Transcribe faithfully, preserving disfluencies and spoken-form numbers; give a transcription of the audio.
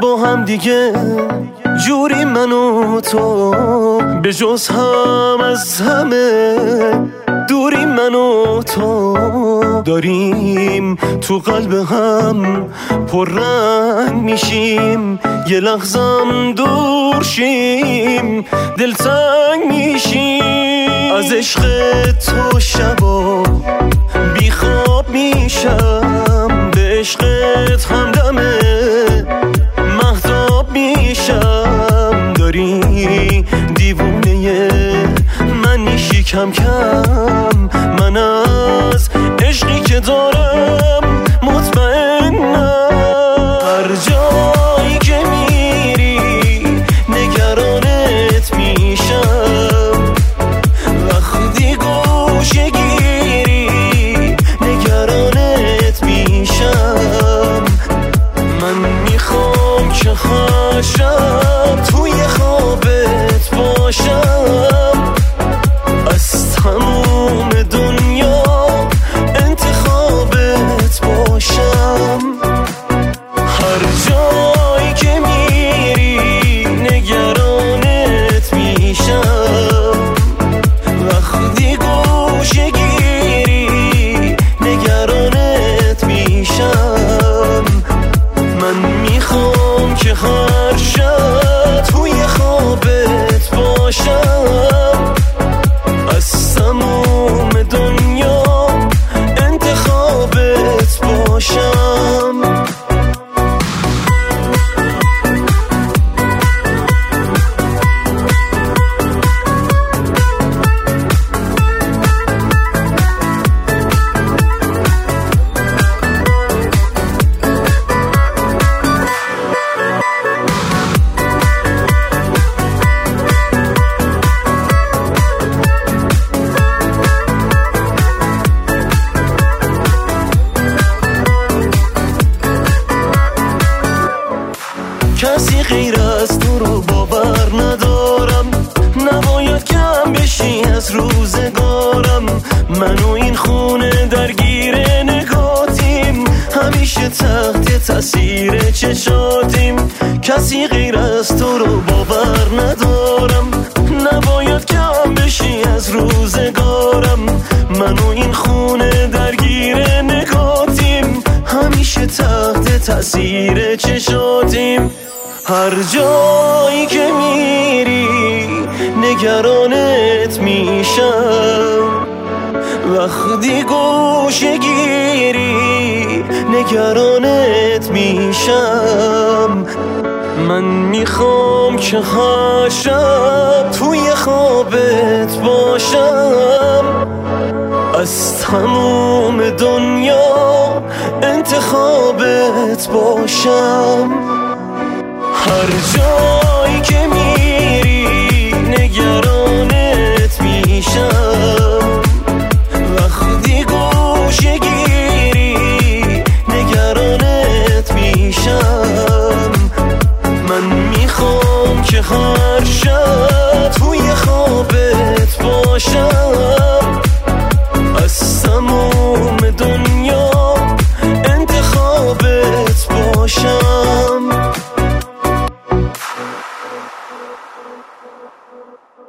با هم دیگه جوری من و تو، به جز هم از همه دوری من و تو، داریم تو قلب هم پررنگ میشیم، یه لحظم دور شیم دلتنگ میشیم. از عشق تو شبا بیخواب میشم، به عشقت همدمه مهتاب میشم. داری دیوونه من میشی کم کم، من از عشقی که دارم مطمئنم. هر جایی که میری نگرانت میشم، وقتی گوشه گیری نگرانت میشم. من میخوام که هر شب توی خوابت باشم، از تموم دنیا انتخابت باشم. هر جایی که میری نگرانت میشم، وقتی گوشه گیری نگرانت میشم. من میخوام که هر شب توی خوابت باشم، از تموم دنیا انتخابت باشم. کسی غیر از تو رو باور ندارم، نباید کم بشی از روزگارم. من و این خونه درگیر نگاتیم، همیشه تحت تاثیر چشاتیم. کسی غیر از تو رو باور ندارم، نباید کم بشی از روزگارم. من و این خونه درگیر نگاتیم، همیشه تحت تاثیر چشاتیم. هر جایی که میری نگرانت میشم، وقتی گوشه گیری نگرانت میشم. من میخوام که هر شب توی خوابت باشم، از تموم دنیا انتخابت باشم. هر جایی که میری نگرانت میشم، وقتی گوشه گیری نگرانت میشم. من میخوام که هر شب توی خوابت باشم، از تموم دنیا انتخابت باشم.